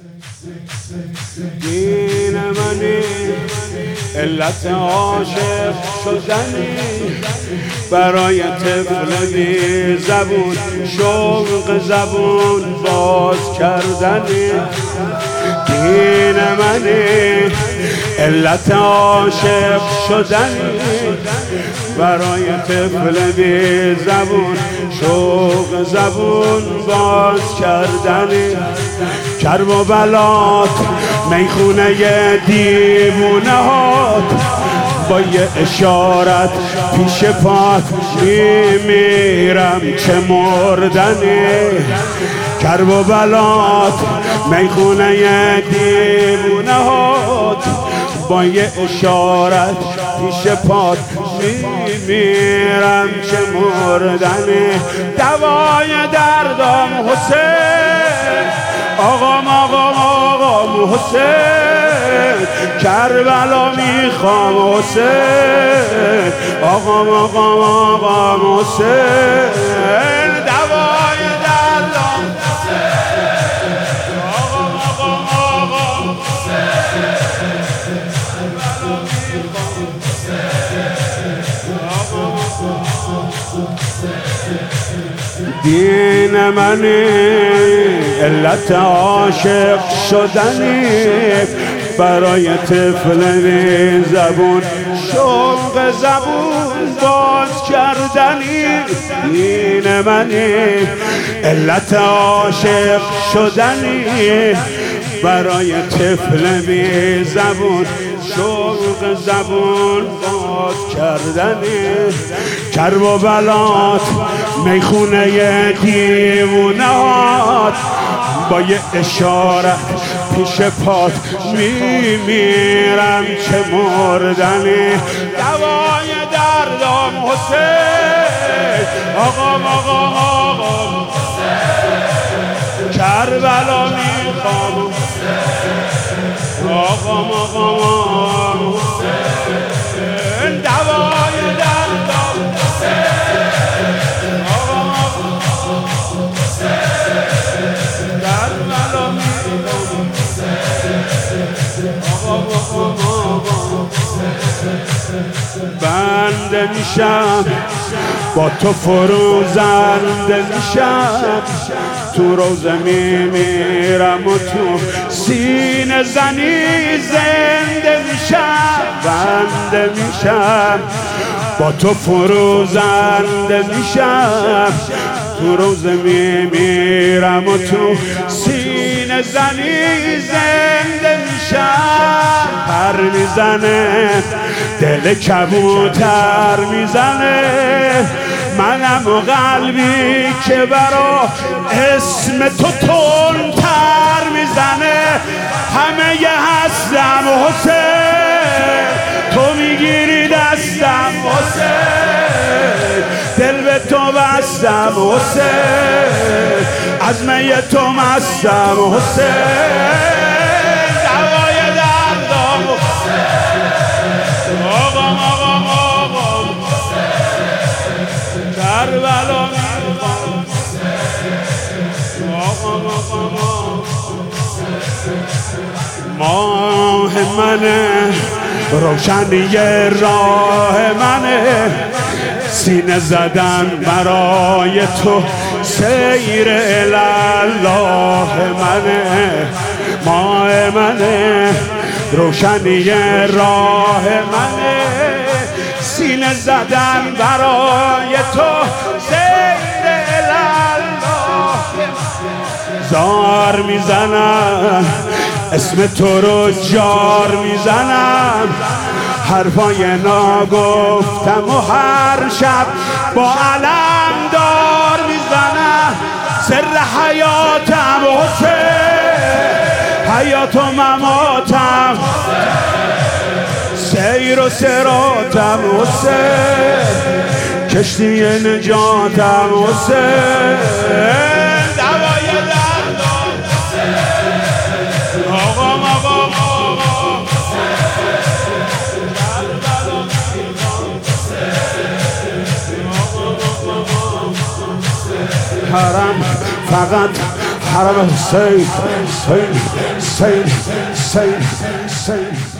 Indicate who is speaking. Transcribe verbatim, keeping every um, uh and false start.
Speaker 1: دین منی علت عاشق شدنی، برای طفل بی زبون شوق زبون باز کردنی. دین منی علت عاشق شدنی، برای طفل بی زبون شوق زبون باز کردنی. کرب و بلات میخونه دیوونه هات، با یه اشارت پیش پات میمیرم چه مردنی. کرب و بلات میخونه دیوونه هات، با یه اشارت پیش پات میمیرم چه مردنی. دوای دردم حسین، آقام آقام آقام حسین، کربلا میخوام حسین، آقام آقام آقام حسین. دوای دردم حسین، آقام آقام آقام حسین، کربلا میخوام حسین، آقام آقام حسین. دین منی علت عاشق شدنی، برای طفل بی زبون شوق زبون باز کردنی. دین منی علت عاشق شدنی، برای طفل بی زبون شوق زبون باز کردنی. کرب و بلات میخونه دیوونات، با یه اشارت پیش پات میمیرم چه مردنی. دوای دردم حسین، آقام آقام آقام حسین، کربلا میخوام حسین، آقام آقام آقام حسین. دوای دردم حسین، آقام آقام حسین، کربلا میخوام حسین، آقام آقام حسین. بنده میشم با تو فروزنده میشم، تو روزه میمیرم و تو سینه زنی زنده میشم. بنده میشم با تو فروزنده میشم، تو روزه میمیرم و تو سینه زنی زنده میشم. پر میزنه دل کبوتر میزنه، منم و قلبی که برا اسم تو تندتر میزنه. همه یه هستم حسین، تو میگیری دستم حسین، دل به تو بستم حسین، عزمه تو مستم حسین. دوای دردم حسین، آقام آقام آقام حسین، کربلا میخوام حسین، آقام آقام آقام حسین. ماه منه روشنی راه منه، سینه زدن برای تو سیر الله منه. ماه منه روشنی راه منه، سینه زدن برای تو سیر الله. زار میزنم اسم تو رو جار میزنم، حرفای ناگفتم و هر شب با علم دار میزنم. سر حیاتم حسین، حیات و مماتم، سیر و سراتم حسین، کشتی نجاتم حسین. دوای دردم حسین، آقام آقام آقام حسین، کربلا میخوام حسین، آقام آقام حسین. حرم فقط حرم حسین حسین حسین حسین حسین